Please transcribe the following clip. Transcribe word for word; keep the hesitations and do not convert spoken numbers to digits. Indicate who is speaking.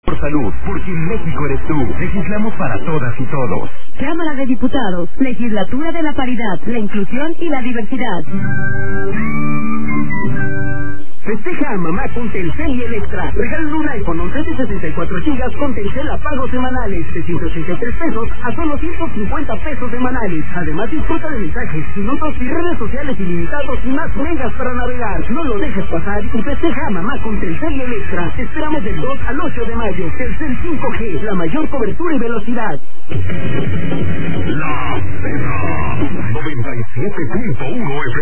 Speaker 1: Por salud, porque México eres tú. Legislamos para todas y todos.
Speaker 2: Cámara de Diputados, Legislatura de la Paridad, la Inclusión y la Diversidad.
Speaker 3: Festeja a mamá con Telcel y Electra. Regalen un iPhone once de sesenta y cuatro gigas con Telcel a pagos semanales de ciento ochenta y tres pesos a solo ciento cincuenta pesos semanales. Además, disfruta de mensajes, minutos y redes sociales ilimitados y más megas para navegar. No lo dejes pasar y festeja a mamá con Telcel y Electra. Te esperamos del dos al ocho de mayo. Telcel cinco G, la mayor cobertura y velocidad.
Speaker 1: La Cena noventa y siete punto uno F